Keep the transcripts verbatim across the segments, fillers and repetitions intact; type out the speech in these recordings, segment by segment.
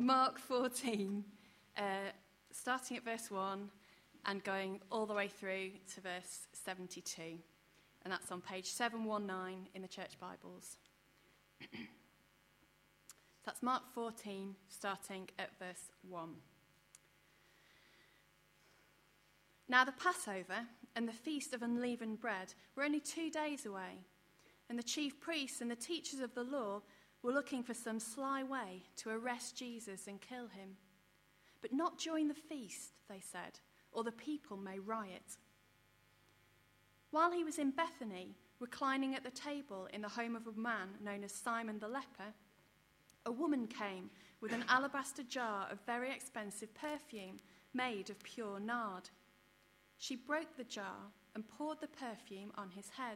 Mark fourteen, uh, starting at verse one and going all the way through to verse seventy-two. And that's on page seven nineteen in the church Bibles. That's Mark fourteen, starting at verse one. Now the Passover and the Feast of Unleavened Bread were only two days away, and the chief priests and the teachers of the law were looking for some sly way to arrest Jesus and kill him. But not during the feast, they said, or the people may riot. While he was in Bethany, reclining at the table in the home of a man known as Simon the leper, a woman came with an alabaster jar of very expensive perfume made of pure nard. She broke the jar and poured the perfume on his head.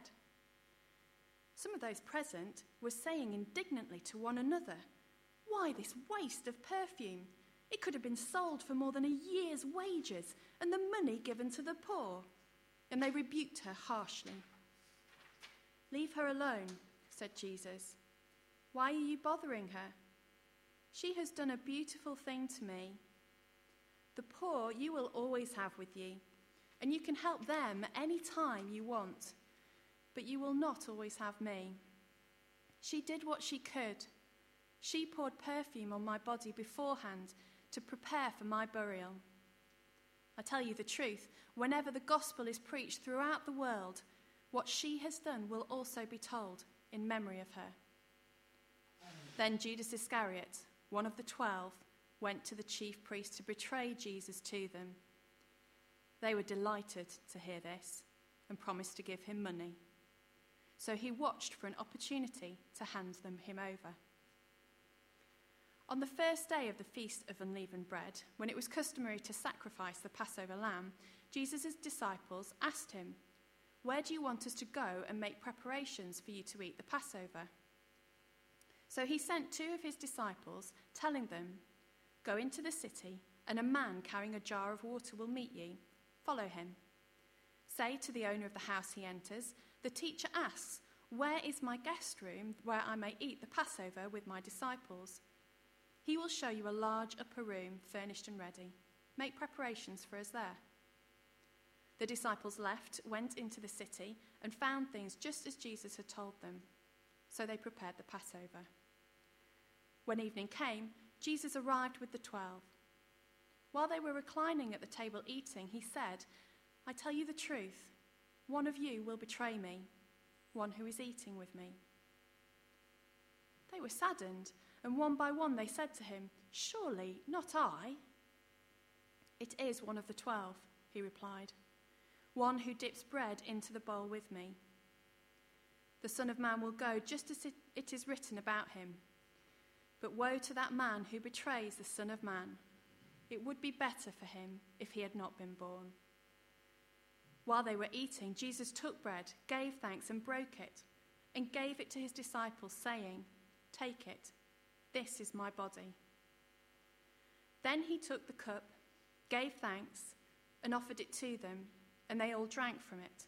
Some of those present were saying indignantly to one another, "Why this waste of perfume? It could have been sold for more than a year's wages and the money given to the poor." And they rebuked her harshly. "Leave her alone," said Jesus. "Why are you bothering her? She has done a beautiful thing to me. The poor you will always have with you, and you can help them any time you want. But you will not always have me. She did what she could. She poured perfume on my body beforehand to prepare for my burial. I tell you the truth, whenever the gospel is preached throughout the world, what she has done will also be told in memory of her." Then Judas Iscariot, one of the twelve, went to the chief priests to betray Jesus to them. They were delighted to hear this and promised to give him money. So he watched for an opportunity to hand them him over. On the first day of the Feast of Unleavened Bread, when it was customary to sacrifice the Passover lamb, Jesus' disciples asked him, "Where do you want us to go and make preparations for you to eat the Passover?" So he sent two of his disciples, telling them, "Go into the city, and a man carrying a jar of water will meet you. Follow him. Say to the owner of the house he enters, 'The teacher asks, where is my guest room where I may eat the Passover with my disciples?' He will show you a large upper room, furnished and ready. Make preparations for us there." The disciples left, went into the city, and found things just as Jesus had told them. So they prepared the Passover. When evening came, Jesus arrived with the twelve. While they were reclining at the table eating, he said, "I tell you the truth, one of you will betray me, one who is eating with me." They were saddened, and one by one they said to him, "Surely not I." "It is one of the twelve," he replied, "one who dips bread into the bowl with me. The Son of Man will go just as it is written about him. But woe to that man who betrays the Son of Man. It would be better for him if he had not been born." While they were eating, Jesus took bread, gave thanks and broke it, and gave it to his disciples, saying, "Take it, this is my body." Then he took the cup, gave thanks, and offered it to them, and they all drank from it.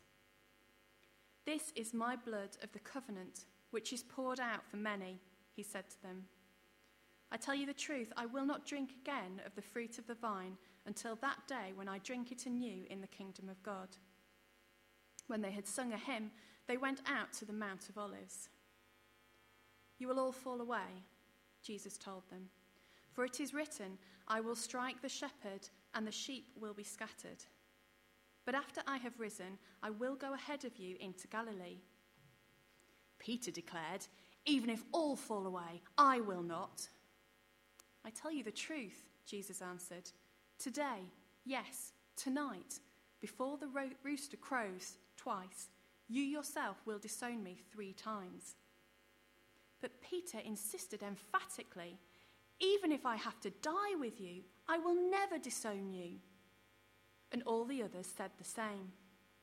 "This is my blood of the covenant, which is poured out for many," he said to them. "I tell you the truth, I will not drink again of the fruit of the vine until that day when I drink it anew in the kingdom of God." When they had sung a hymn, they went out to the Mount of Olives. "You will all fall away," Jesus told them, "for it is written, 'I will strike the shepherd, and the sheep will be scattered.' But after I have risen, I will go ahead of you into Galilee." Peter declared, "Even if all fall away, I will not." "I tell you the truth," Jesus answered. "Today, yes, tonight, before the ro- rooster crows twice, you yourself will disown me three times." But Peter insisted emphatically, "Even if I have to die with you, I will never disown you." And all the others said the same.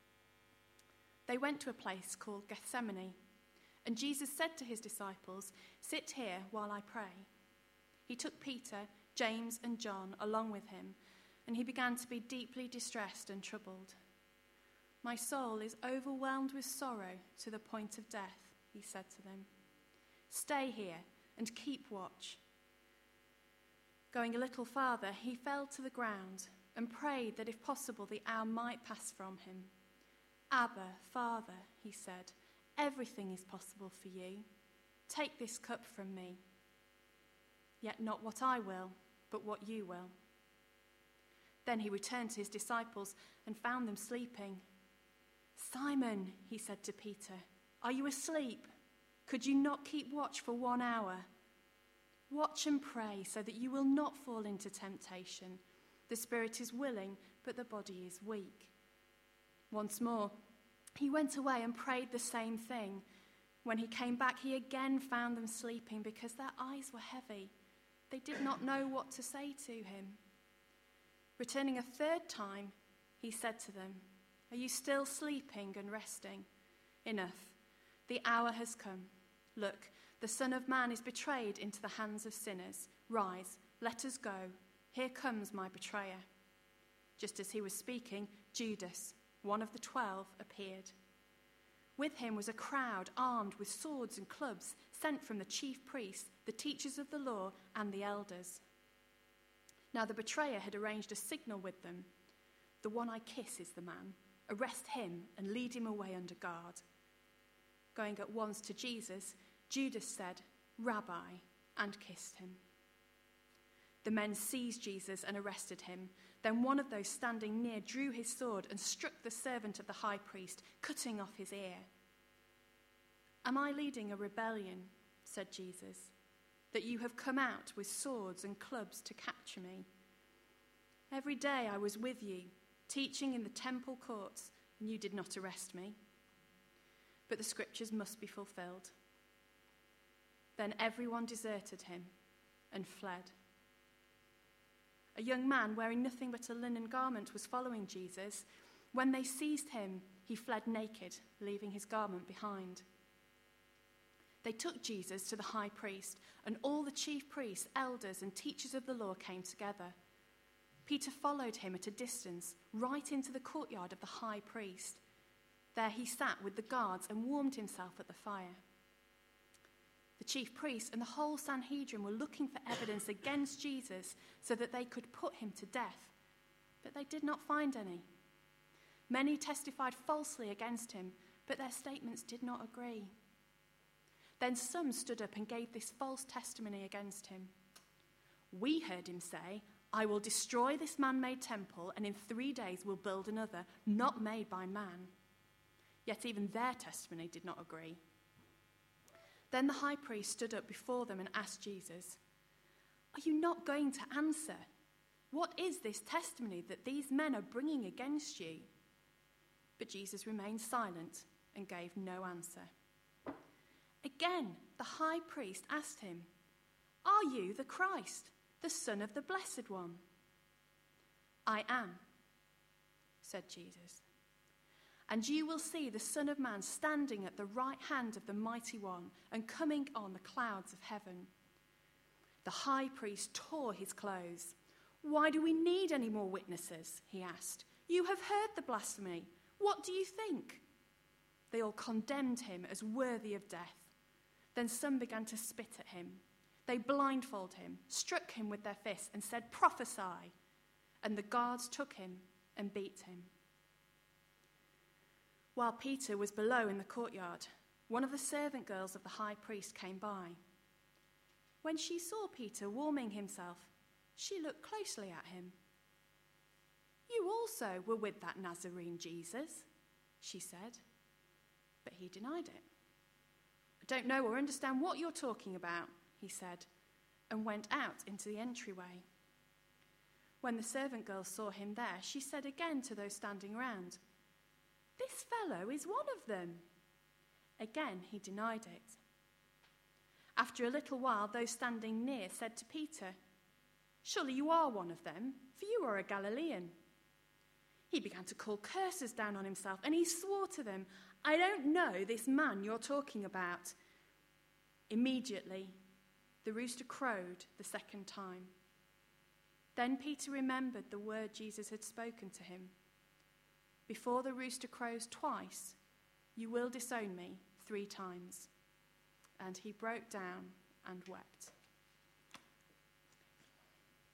They went to a place called Gethsemane, and Jesus said to his disciples, "Sit here while I pray." He took Peter, James, and John along with him, and he began to be deeply distressed and troubled. "My soul is overwhelmed with sorrow to the point of death," he said to them. "Stay here and keep watch." Going a little farther, he fell to the ground and prayed that if possible the hour might pass from him. Abba, Father, he said, everything is possible for you. Take this cup from me. Yet not what I will, but what you will. Then he returned to his disciples and found them sleeping. Simon, he said to Peter, are you asleep? Could you not keep watch for one hour? Watch and pray so that you will not fall into temptation. The spirit is willing, but the body is weak. Once more, he went away and prayed the same thing. When he came back, he again found them sleeping because their eyes were heavy. They did not know what to say to him. Returning a third time, he said to them, are you still sleeping and resting? Enough. The hour has come. Look, the Son of Man is betrayed into the hands of sinners. Rise, let us go. Here comes my betrayer. Just as he was speaking, Judas, one of the twelve, appeared. With him was a crowd armed with swords and clubs, sent from the chief priests, the teachers of the law, and the elders. Now the betrayer had arranged a signal with them. The one I kiss is the man. Arrest him and lead him away under guard. Going at once to Jesus, Judas said, Rabbi, and kissed him. The men seized Jesus and arrested him. Then one of those standing near drew his sword and struck the servant of the high priest, cutting off his ear. Am I leading a rebellion, said Jesus, that you have come out with swords and clubs to capture me? Every day I was with you, teaching in the temple courts, and you did not arrest me. But the scriptures must be fulfilled. Then everyone deserted him and fled. A young man wearing nothing but a linen garment was following Jesus. When they seized him, he fled naked, leaving his garment behind. They took Jesus to the high priest, and all the chief priests, elders, and teachers of the law came together. Peter followed him at a distance, right into the courtyard of the high priest. There he sat with the guards and warmed himself at the fire. The chief priests and the whole Sanhedrin were looking for evidence against Jesus so that they could put him to death, but they did not find any. Many testified falsely against him, but their statements did not agree. Then some stood up and gave this false testimony against him. We heard him say, I will destroy this man-made temple, and in three days will build another, not made by man. Yet even their testimony did not agree. Then the high priest stood up before them and asked Jesus, Are you not going to answer? What is this testimony that these men are bringing against you? But Jesus remained silent and gave no answer. Again, the high priest asked him, Are you the Christ, the Son of the Blessed One? I am, said Jesus. And you will see the Son of Man standing at the right hand of the Mighty One and coming on the clouds of heaven. The high priest tore his clothes. Why do we need any more witnesses? He asked. You have heard the blasphemy. What do you think? They all condemned him as worthy of death. Then some began to spit at him. They blindfolded him, struck him with their fists, and said, Prophesy. And the guards took him and beat him. While Peter was below in the courtyard, one of the servant girls of the high priest came by. When she saw Peter warming himself, she looked closely at him. You also were with that Nazarene Jesus, she said. But he denied it. I don't know or understand what you're talking about, he said, and went out into the entryway. When the servant girl saw him there, she said again to those standing round, This fellow is one of them. Again, he denied it. After a little while, those standing near said to Peter, Surely you are one of them, for you are a Galilean. He began to call curses down on himself, and he swore to them, I don't know this man you're talking about. Immediately, the rooster crowed the second time. Then Peter remembered the word Jesus had spoken to him. Before the rooster crows twice, you will disown me three times. And he broke down and wept.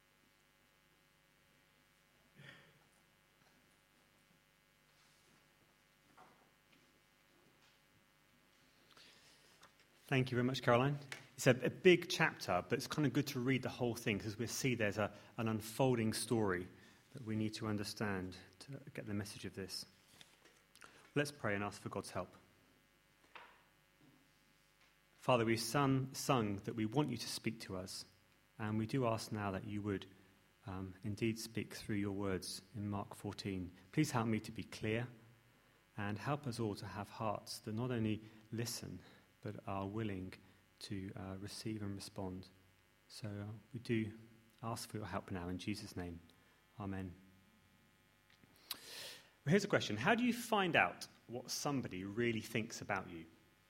Thank you very much, Caroline. It's a, a big chapter, but it's kind of good to read the whole thing because we see there's a, an unfolding story that we need to understand to get the message of this. Let's pray and ask for God's help. Father, we've sung, sung that we want you to speak to us, and we do ask now that you would um, indeed speak through your words in Mark fourteen. Please help me to be clear, and help us all to have hearts that not only listen, but are willing to uh, receive and respond. So uh, we do ask for your help now in Jesus' name. Amen. Well, here's a question. How do you find out what somebody really thinks about you?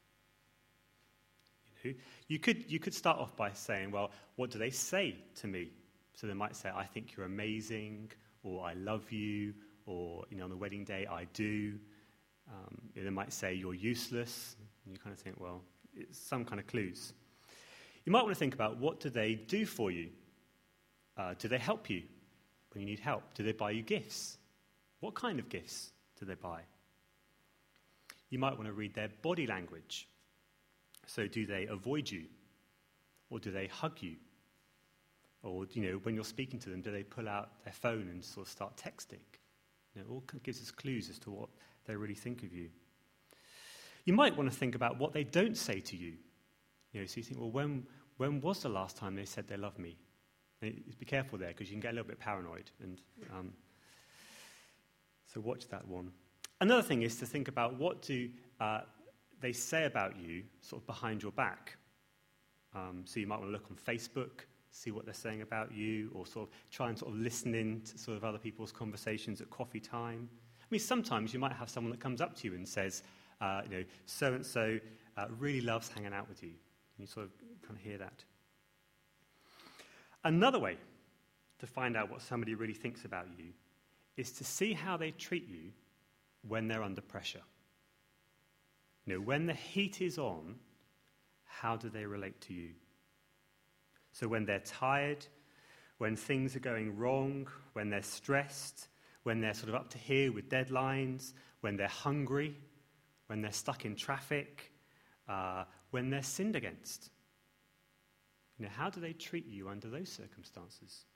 You know, you could, you could start off by saying, well, what do they say to me? So they might say, I think you're amazing, or I love you, or, you know, on the wedding day, I do. Um, they might say you're useless. And you kind of think, well, it's some kind of clues. You might want to think about, what do they do for you? Uh, do they help you when you need help? Do they buy you gifts? What kind of gifts do they buy? You might want to read their body language. So do they avoid you? Or do they hug you? Or, you know, when you're speaking to them, do they pull out their phone and sort of start texting? You know, it all gives us clues as to what they really think of you. You might want to think about what they don't say to you. You know, so you think, well, when when was the last time they said they love me? And be careful there, because you can get a little bit paranoid. And um, so watch that one. Another thing is to think about, what do uh, they say about you sort of behind your back. Um, so you might want to look on Facebook, see what they're saying about you, or sort of try and sort of listen in to sort of other people's conversations at coffee time. I mean, sometimes you might have someone that comes up to you and says, uh, you know, so-and-so uh, really loves hanging out with you. And you sort of kind of hear that. Another way to find out what somebody really thinks about you is to see how they treat you when they're under pressure. You know, when the heat is on, how do they relate to you? So when they're tired, when things are going wrong, when they're stressed, when they're sort of up to here with deadlines, when they're hungry, when they're stuck in traffic, uh, when they're sinned against. You know, how do they treat you under those circumstances?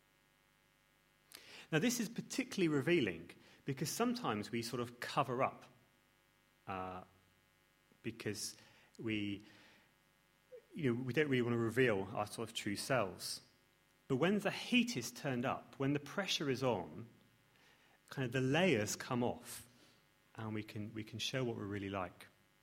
Now, this is particularly revealing because sometimes we sort of cover up uh, because we, you know, we don't really want to reveal our sort of true selves. But when the heat is turned up, when the pressure is on, kind of the layers come off, and we can we can show what we're really like.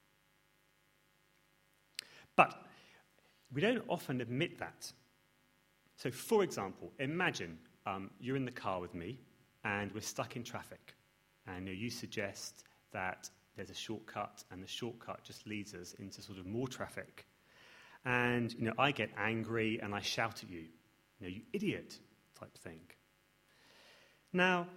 But we don't often admit that. So, for example, imagine um, you're in the car with me, and we're stuck in traffic, and you know, you suggest that there's a shortcut, and the shortcut just leads us into sort of more traffic. And you know, I get angry and I shout at you, you know, you idiot, type thing. Now,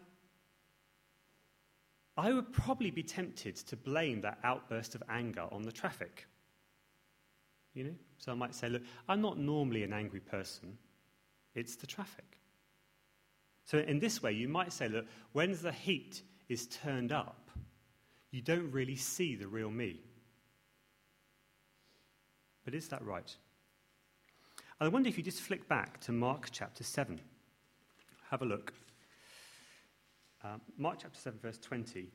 I would probably be tempted to blame that outburst of anger on the traffic. You know? So I might say, look, I'm not normally an angry person. It's the traffic. So in this way, you might say, look, when the heat is turned up, you don't really see the real me. But is that right? I wonder if you just flick back to Mark chapter seven. Have a look. Uh, Mark chapter seven, verse twenty.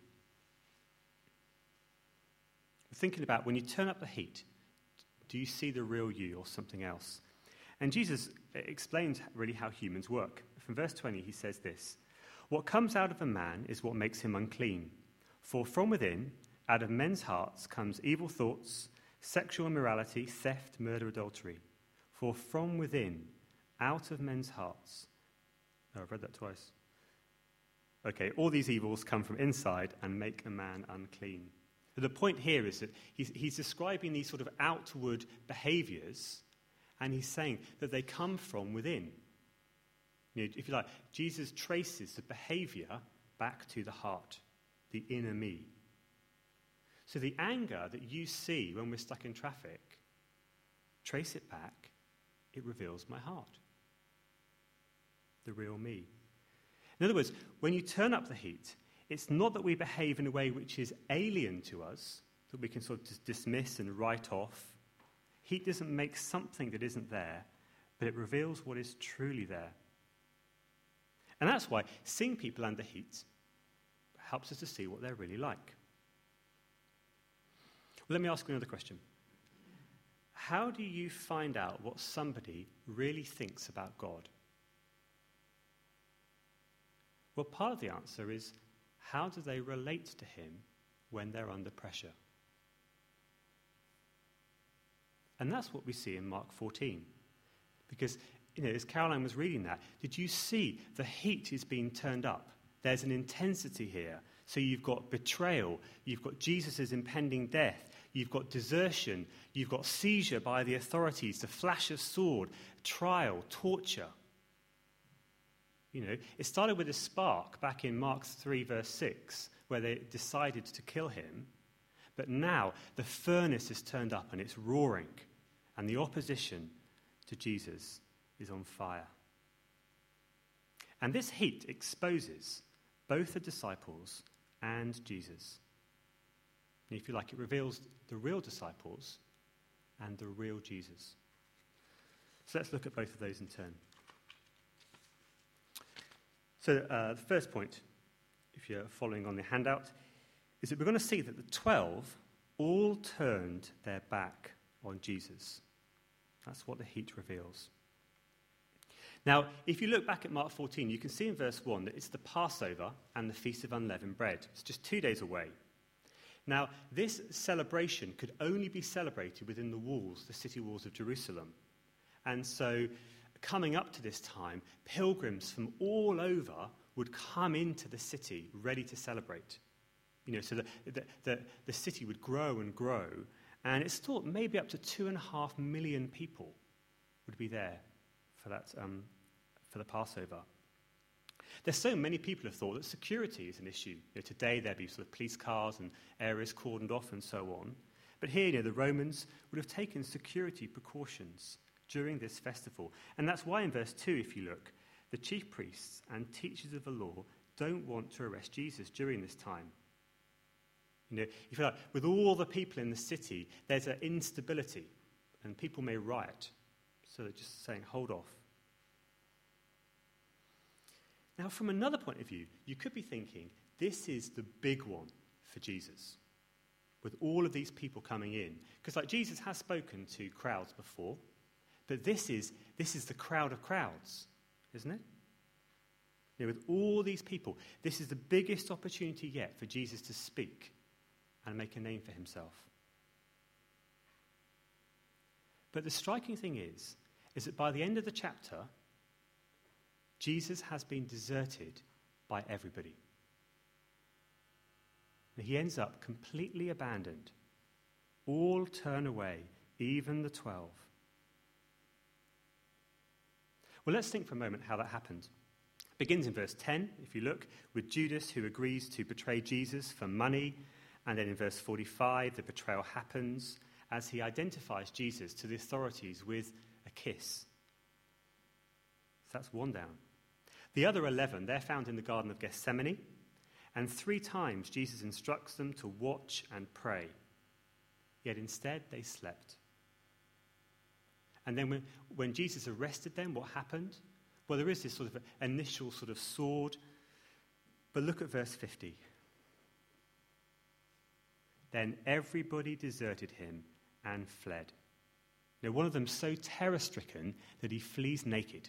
We're thinking about when you turn up the heat, do you see the real you or something else? And Jesus explains really how humans work. From verse twenty, he says this: "What comes out of a man is what makes him unclean. For from within, out of men's hearts, comes evil thoughts, sexual immorality, theft, murder, adultery. For from within, out of men's hearts..." Oh, I've read that twice. Okay, all these evils come from inside and make a man unclean. The point here is that he's, he's describing these sort of outward behaviors, and he's saying that they come from within. You know, if you like, Jesus traces the behavior back to the heart, the inner me. So the anger that you see when we're stuck in traffic, trace it back, it reveals my heart, the real me. In other words, when you turn up the heat, it's not that we behave in a way which is alien to us, that we can sort of just dismiss and write off, Heat doesn't make something that isn't there, but it reveals what is truly there. And that's why seeing people under heat helps us to see what they're really like. Well, let me ask you another question. How do you find out what somebody really thinks about God? Well, part of the answer is, how do they relate to him when they're under pressure? And that's what we see in Mark fourteen. Because, you know, as Caroline was reading that, did you see the heat is being turned up? There's an intensity here. So you've got betrayal, you've got Jesus' impending death, you've got desertion, you've got seizure by the authorities, the flash of sword, trial, torture. You know, it started with a spark back in Mark three, verse six, where they decided to kill him. But now the furnace is turned up and it's roaring, and the opposition to Jesus is on fire. And this heat exposes both the disciples and Jesus. And if you like, it reveals the real disciples and the real Jesus. So let's look at both of those in turn. So uh, the first point, if you're following on the handout, is that we're going to see that the twelve all turned their back on Jesus. That's what the heat reveals. Now, if you look back at Mark fourteen, you can see in verse one that it's the Passover and the Feast of Unleavened Bread. It's just two days away. Now, this celebration could only be celebrated within the walls, the city walls of Jerusalem. And so, coming up to this time, pilgrims from all over would come into the city ready to celebrate. You know, so the, the, the, the city would grow and grow, and it's thought maybe up to two and a half million people would be there for that um, for the Passover. There's so many people have thought that security is an issue. You know, today there'd be sort of police cars and areas cordoned off and so on. But here, you know, the Romans would have taken security precautions during this festival. And that's why in verse two, if you look, the chief priests and teachers of the law don't want to arrest Jesus during this time. You know, if you like, with all the people in the city, there's an instability, and people may riot. So they're just saying, hold off. Now, from another point of view, you could be thinking, this is the big one for Jesus, with all of these people coming in. Because like Jesus has spoken to crowds before, but this is this is the crowd of crowds, isn't it? You know, with all these people, this is the biggest opportunity yet for Jesus to speak and make a name for himself. But the striking thing is, is that by the end of the chapter, Jesus has been deserted by everybody. And he ends up completely abandoned. All turn away, even the twelve. Well, let's think for a moment how that happened. It begins in verse ten, if you look, with Judas who agrees to betray Jesus for money. And then in verse forty-five, the betrayal happens as he identifies Jesus to the authorities with a kiss. So that's one down. The other eleven, they're found in the Garden of Gethsemane. And three times Jesus instructs them to watch and pray. Yet instead they slept. And then when, when Jesus arrested them, what happened? Well, there is this sort of initial sort of sword. But look at verse fifty. Then everybody deserted him and fled. Now, one of them so terror-stricken that he flees naked.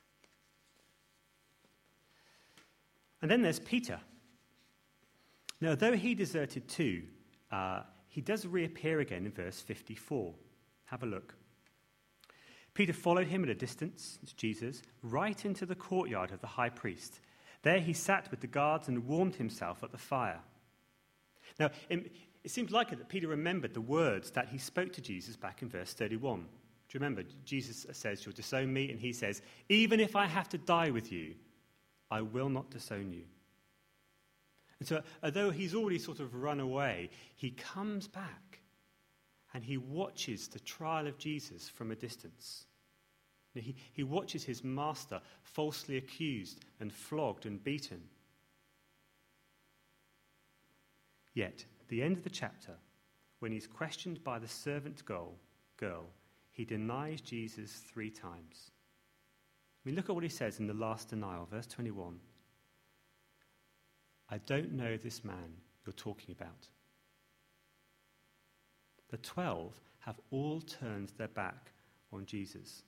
And then there's Peter. Now, though he deserted too, uh, he does reappear again in verse fifty-four. Have a look. Peter followed him at a distance, it's Jesus, right into the courtyard of the high priest. There he sat with the guards and warmed himself at the fire. Now, it, it seems likely that Peter remembered the words that he spoke to Jesus back in verse thirty-one. Do you remember? Jesus says, "You'll disown me," and he says, "Even if I have to die with you, I will not disown you." And so, although he's already sort of run away, he comes back and he watches the trial of Jesus from a distance. He, he watches his master falsely accused and flogged and beaten. Yet, at the end of the chapter, when he's questioned by the servant girl, girl, he denies Jesus three times. I mean, look at what he says in the last denial, verse twenty-one. I don't know this man you're talking about. The twelve have all turned their back on Jesus.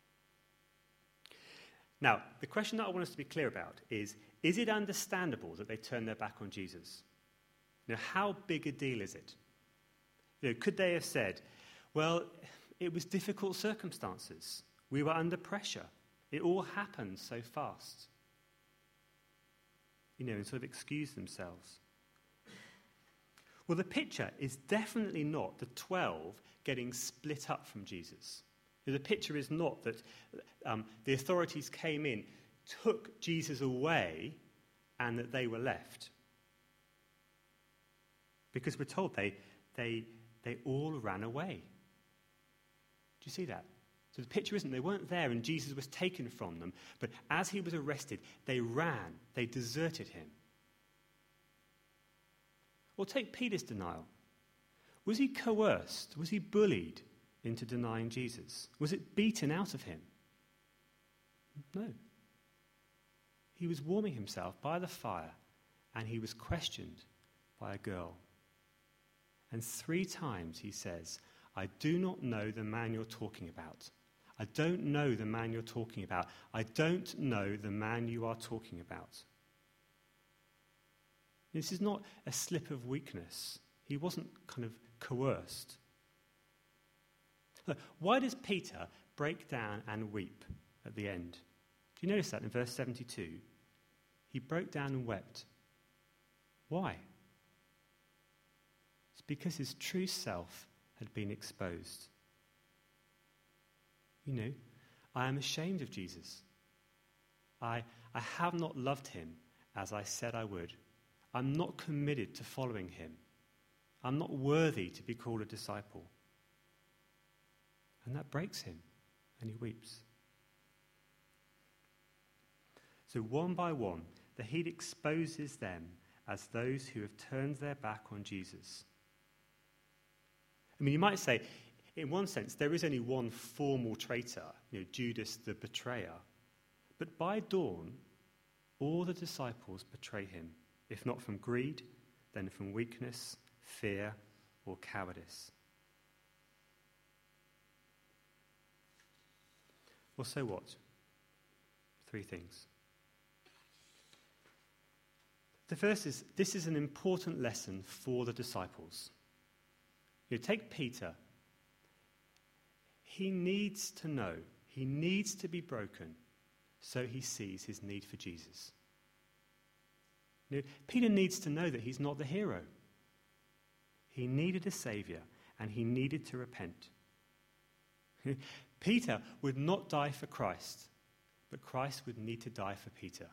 Now, the question that I want us to be clear about is, is it understandable that they turn their back on Jesus? Now, how big a deal is it? You know, could they have said, well, it was difficult circumstances. We were under pressure. It all happened so fast. You know, and sort of excuse themselves. Well, the picture is definitely not the twelve getting split up from Jesus. The picture is not that um, the authorities came in, took Jesus away, and that they were left. Because we're told they, they, they all ran away. Do you see that? So the picture isn't they weren't there and Jesus was taken from them, but as he was arrested, they ran, they deserted him. Or take Peter's denial. Was he coerced? Was he bullied into denying Jesus? Was it beaten out of him? No. He was warming himself by the fire and he was questioned by a girl. And three times he says, I do not know the man you're talking about. I don't know the man you're talking about. I don't know the man you are talking about. This is not a slip of weakness. He wasn't kind of coerced. Look, why does Peter break down and weep at the end? Do you notice that in verse seventy-two? He broke down and wept. Why? It's because his true self had been exposed. You know, I am ashamed of Jesus. I, I have not loved him as I said I would. I'm not committed to following him. I'm not worthy to be called a disciple. And that breaks him, and he weeps. So one by one, the heat exposes them as those who have turned their back on Jesus. I mean, you might say, in one sense, there is only one formal traitor, you know, Judas the betrayer. But by dawn, all the disciples betray him, if not from greed, then from weakness, fear, or cowardice. Well, so what? Three things. The first is, this is an important lesson for the disciples. You take Peter. He needs to know, he needs to be broken, so he sees his need for Jesus. You know, Peter needs to know that he's not the hero. He needed a saviour, and he needed to repent. Peter would not die for Christ, but Christ would need to die for Peter.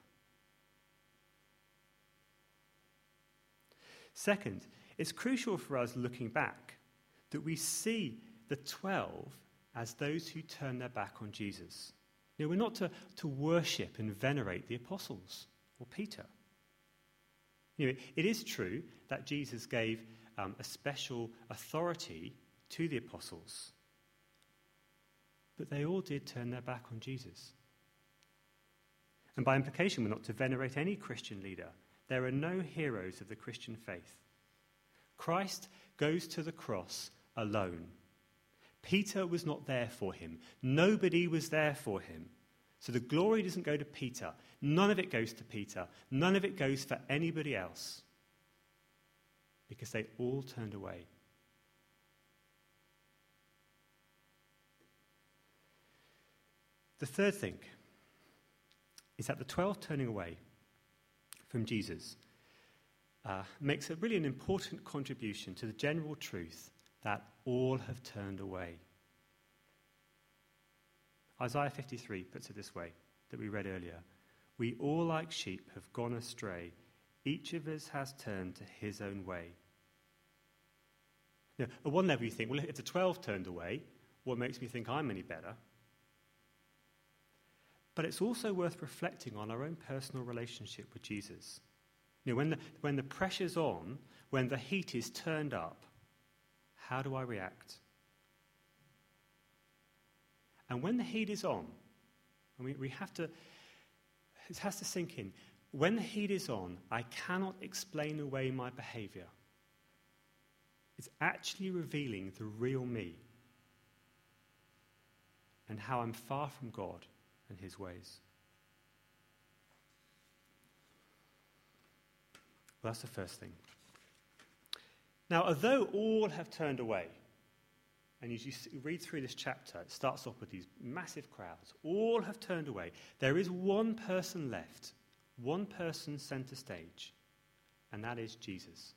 Second, it's crucial for us looking back that we see the twelve as those who turn their back on Jesus. You know, we're not to, to worship and venerate the apostles or Peter. You know, it is true that Jesus gave um, a special authority to the apostles, but they all did turn their back on Jesus. And by implication, we're not to venerate any Christian leader. There are no heroes of the Christian faith. Christ goes to the cross alone. Peter was not there for him. Nobody was there for him. So the glory doesn't go to Peter. None of it goes to Peter. None of it goes for anybody else. Because they all turned away. The third thing is that the twelve turning away from Jesus uh, makes a really an important contribution to the general truth that all have turned away. Isaiah fifty-three puts it this way, that we read earlier. We all like sheep have gone astray. Each of us has turned to his own way. Now, at one level you think, well, if the twelve turned away, what makes me think I'm any better? But it's also worth reflecting on our own personal relationship with Jesus. You know, when the, when the pressure's on, when the heat is turned up, how do I react? And when the heat is on, and we, we have to, it has to sink in, when the heat is on, I cannot explain away my behavior. It's actually revealing the real me and how I'm far from God and his ways. Well, that's the first thing. Now, although all have turned away, and as you read through this chapter, it starts off with these massive crowds. All have turned away. There is one person left, one person centre stage, and that is Jesus.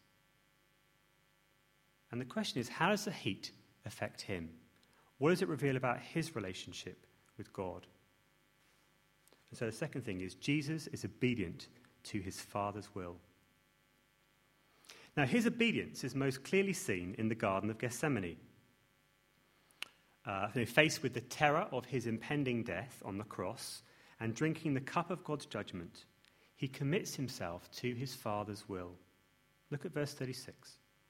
And the question is, how does the heat affect him? What does it reveal about his relationship with God? And so the second thing is, Jesus is obedient to his Father's will. Now, his obedience is most clearly seen in the Garden of Gethsemane. Uh, faced with the terror of his impending death on the cross and drinking the cup of God's judgment, he commits himself to his Father's will. Look at verse thirty-six.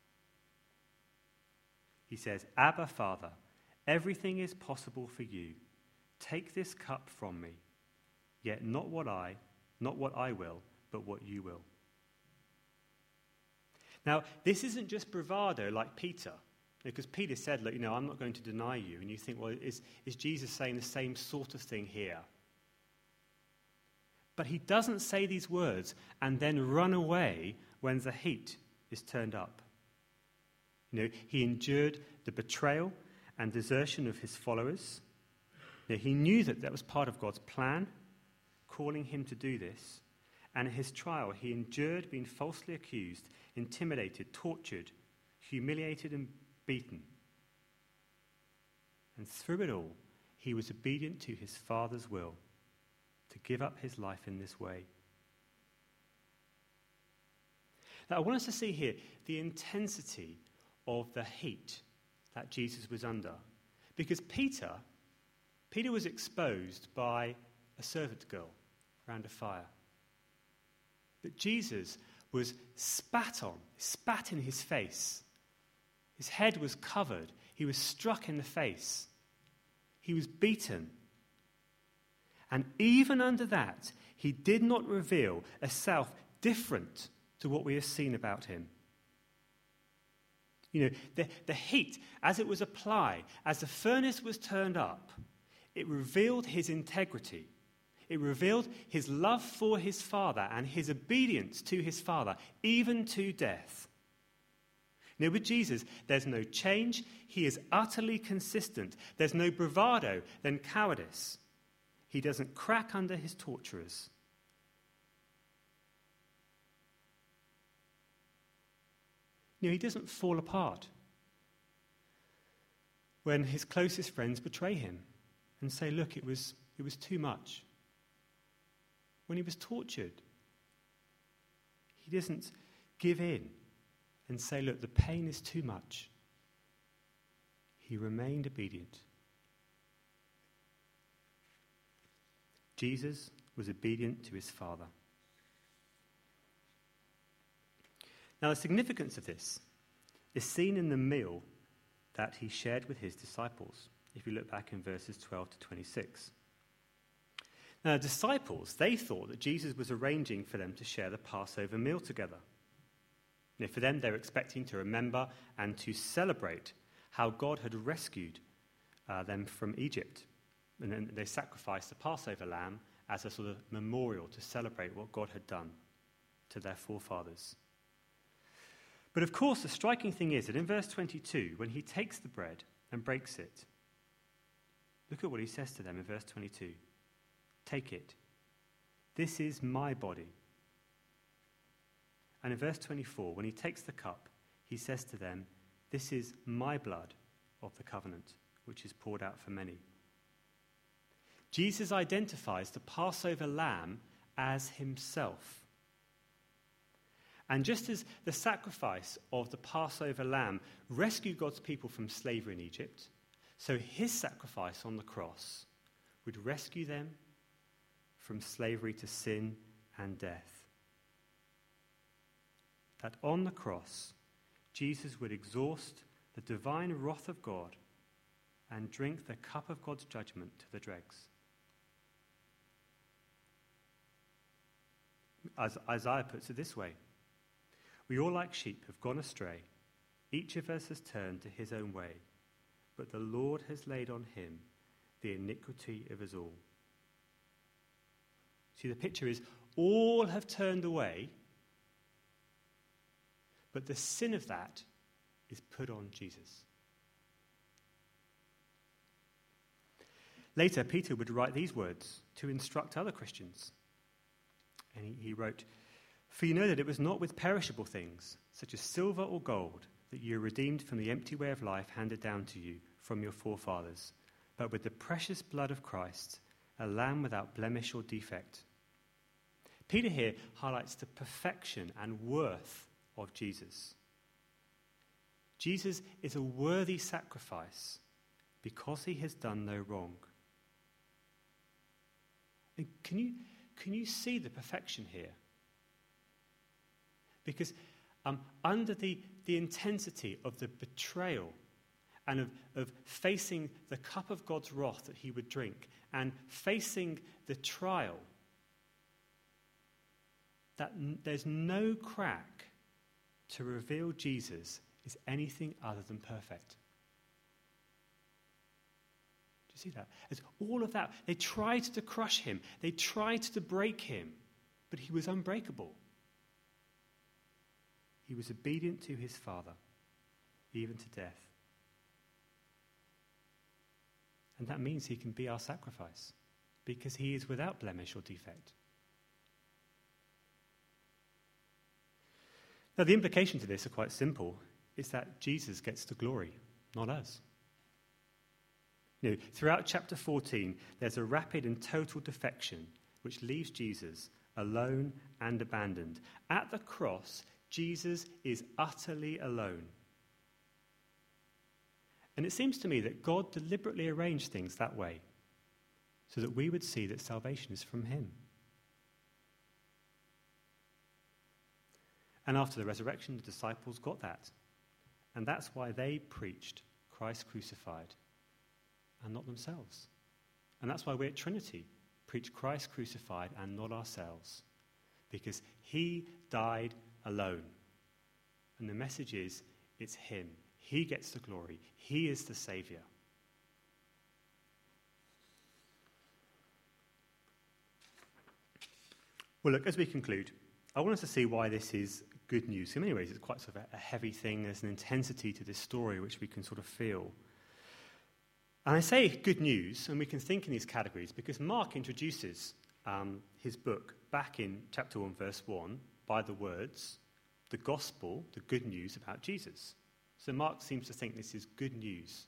He says, Abba, Father, everything is possible for you. Take this cup from me, yet not what I, not what I will, but what you will. Now, this isn't just bravado like Peter, because Peter said, look, you know, I'm not going to deny you. And you think, well, is, is Jesus saying the same sort of thing here? But he doesn't say these words and then run away when the heat is turned up. You know, he endured the betrayal and desertion of his followers. You know, he knew that that was part of God's plan, calling him to do this. And in his trial, he endured being falsely accused, intimidated, tortured, humiliated, and beaten. And through it all, he was obedient to his Father's will to give up his life in this way. Now, I want us to see here the intensity of the heat that Jesus was under. Because Peter, Peter was exposed by a servant girl around a fire. But Jesus was spat on, spat in his face. His head was covered. He was struck in the face. He was beaten. And even under that, he did not reveal a self different to what we have seen about him. You know, the, the heat, as it was applied, as the furnace was turned up, it revealed his integrity. It revealed his love for his Father and his obedience to his Father, even to death. You know, with Jesus, there's no change. He is utterly consistent. There's no bravado, then cowardice. He doesn't crack under his torturers. You know, he doesn't fall apart when his closest friends betray him and say, look, it was, it was too much. When he was tortured, he doesn't give in and say, look, the pain is too much. He remained obedient. Jesus was obedient to his Father. Now, the significance of this is seen in the meal that he shared with his disciples, if you look back in verses twelve to twenty-six. Now, the disciples, they thought that Jesus was arranging for them to share the Passover meal together. You know, for them, they were expecting to remember and to celebrate how God had rescued uh, them from Egypt. And then they sacrificed the Passover lamb as a sort of memorial to celebrate what God had done to their forefathers. But of course, the striking thing is that in verse twenty-two, when he takes the bread and breaks it, look at what he says to them in verse twenty-two. Take it. This is my body. And in verse twenty-four, when he takes the cup, he says to them, this is my blood of the covenant, which is poured out for many. Jesus identifies the Passover lamb as himself. And just as the sacrifice of the Passover lamb rescued God's people from slavery in Egypt, so his sacrifice on the cross would rescue them from slavery to sin and death. That on the cross, Jesus would exhaust the divine wrath of God and drink the cup of God's judgment to the dregs. As Isaiah puts it this way, we all like sheep have gone astray. Each of us has turned to his own way, but the Lord has laid on him the iniquity of us all. See, the picture is all have turned away, but the sin of that is put on Jesus. Later, Peter would write these words to instruct other Christians. And he, he wrote, "For you know that it was not with perishable things, such as silver or gold, that you were redeemed from the empty way of life handed down to you from your forefathers, but with the precious blood of Christ, a lamb without blemish or defect." Peter here highlights the perfection and worth of Jesus. Jesus is a worthy sacrifice because he has done no wrong. And can you, can you see the perfection here? Because um, under the, the intensity of the betrayal and of, of facing the cup of God's wrath that he would drink and facing the trial, that n- there's no crack to reveal Jesus is anything other than perfect. Do you see that? As all of that, they tried to crush him, they tried to break him, but he was unbreakable. He was obedient to his Father, even to death. And that means he can be our sacrifice, because he is without blemish or defect. Now, the implication to this are quite simple. It's that Jesus gets the glory, not us. You know, throughout chapter fourteen, there's a rapid and total defection which leaves Jesus alone and abandoned. At the cross, Jesus is utterly alone. And it seems to me that God deliberately arranged things that way so that we would see that salvation is from him. And after the resurrection, the disciples got that. And that's why they preached Christ crucified and not themselves. And that's why we at Trinity preach Christ crucified and not ourselves. Because he died alone. And the message is, it's him. He gets the glory. He is the Saviour. Well, look, as we conclude, I want us to see why this is good news. In many ways, it's quite sort of a heavy thing. There's an intensity to this story which we can sort of feel. And I say good news, and we can think in these categories, because Mark introduces um, his book back in chapter one, verse one, by the words, the gospel, the good news about Jesus. So Mark seems to think this is good news.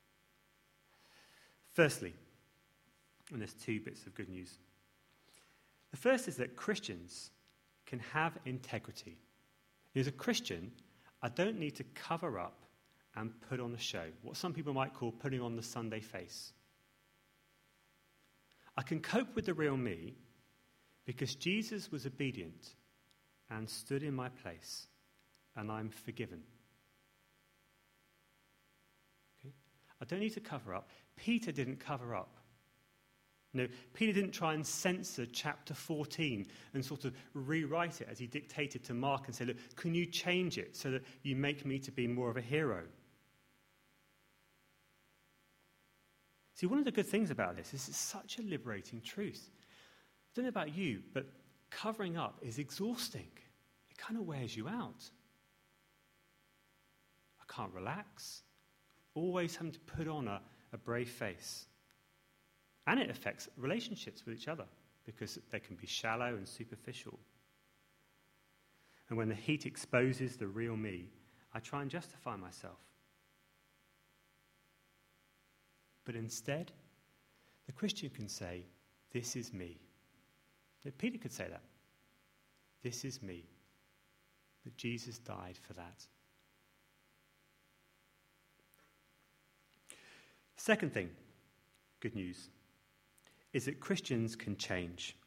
Firstly, and there's two bits of good news. The first is that Christians can have integrity. As a Christian, I don't need to cover up and put on a show, what some people might call putting on the Sunday face. I can cope with the real me because Jesus was obedient and stood in my place, and I'm forgiven. Okay? I don't need to cover up. Peter didn't cover up. No, Peter didn't try and censor chapter fourteen and sort of rewrite it as he dictated to Mark and say, look, can you change it so that you make me to be more of a hero? See, one of the good things about this is it's such a liberating truth. I don't know about you, but covering up is exhausting. It kind of wears you out. I can't relax. Always having to put on a, a brave face. And it affects relationships with each other because they can be shallow and superficial. And when the heat exposes the real me, I try and justify myself. But instead, the Christian can say, this is me. Peter could say that. This is me. That Jesus died for that. Second thing, good news, is that Christians can change.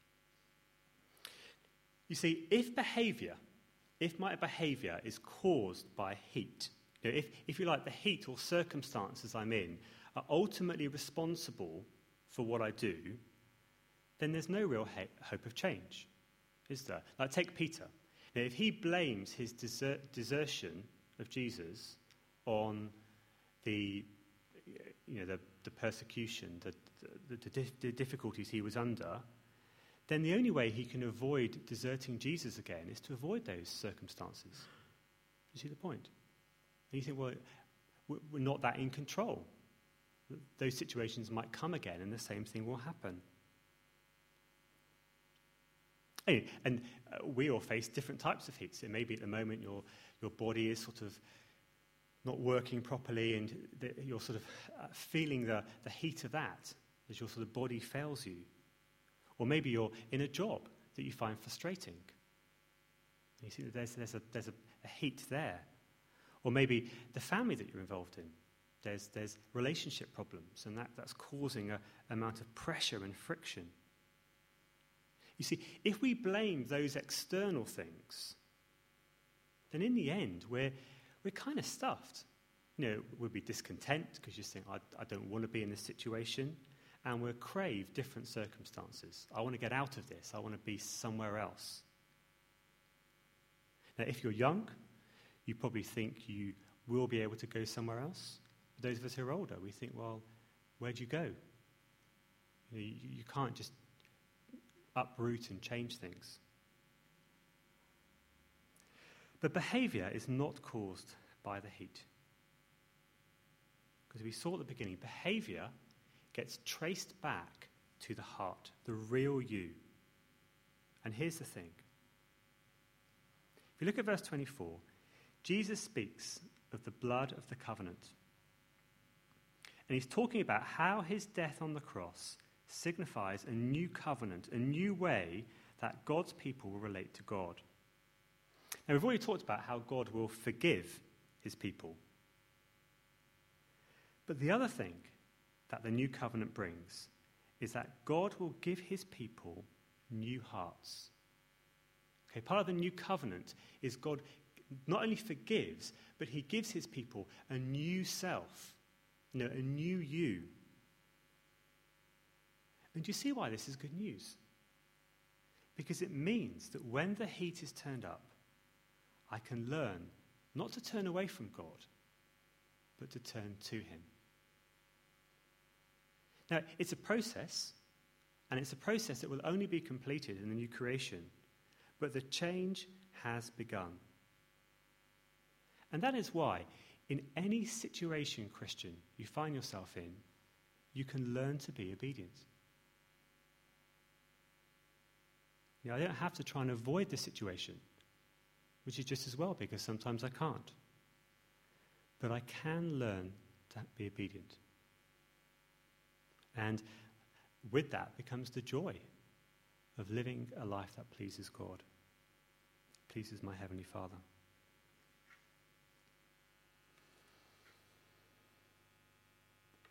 You see, if behavior, if my behavior is caused by heat, you know, if, if you like, the heat or circumstances I'm in are ultimately responsible for what I do, then there's no real he- hope of change, is there? Like, take Peter. Now, if he blames his desert, desertion of Jesus on the, you know, the, the persecution, the, the, the, dif- the difficulties he was under, then the only way he can avoid deserting Jesus again is to avoid those circumstances. You see the point? And you think, well, we're not that in control. Those situations might come again and the same thing will happen. Anyway, and uh, we all face different types of heats. It may be at the moment your, your body is sort of not working properly and the, you're sort of uh, feeling the, the heat of that as your sort of body fails you. Or maybe you're in a job that you find frustrating. You see that there's, there's, a, there's a, a heat there. Or maybe the family that you're involved in. There's, there's relationship problems, and that, that's causing an amount of pressure and friction. You see, if we blame those external things, then in the end, we're, we're kind of stuffed. You know, we'll be discontent because you think, I, I don't want to be in this situation, and we'll crave different circumstances. I want to get out of this. I want to be somewhere else. Now, if you're young, you probably think you will be able to go somewhere else. For those of us who are older, we think, well, where'd you go? You know, you, you can't just uproot and change things. But behavior is not caused by the heat. Because we saw at the beginning, behavior gets traced back to the heart, the real you. And here's the thing. If you look at verse twenty-four, Jesus speaks of the blood of the covenant. And he's talking about how his death on the cross signifies a new covenant, a new way that God's people will relate to God. Now, we've already talked about how God will forgive his people. But the other thing that the new covenant brings is that God will give his people new hearts. Okay, part of the new covenant is God not only forgives, but he gives his people a new self, you know, a new you. And do you see why this is good news? Because it means that when the heat is turned up, I can learn not to turn away from God, but to turn to him. Now, it's a process, and it's a process that will only be completed in the new creation, but the change has begun. And that is why, in any situation, Christian, you find yourself in, you can learn to be obedient. You know, I don't have to try and avoid the situation, which is just as well, because sometimes I can't. But I can learn to be obedient. And with that becomes the joy of living a life that pleases God, pleases my Heavenly Father.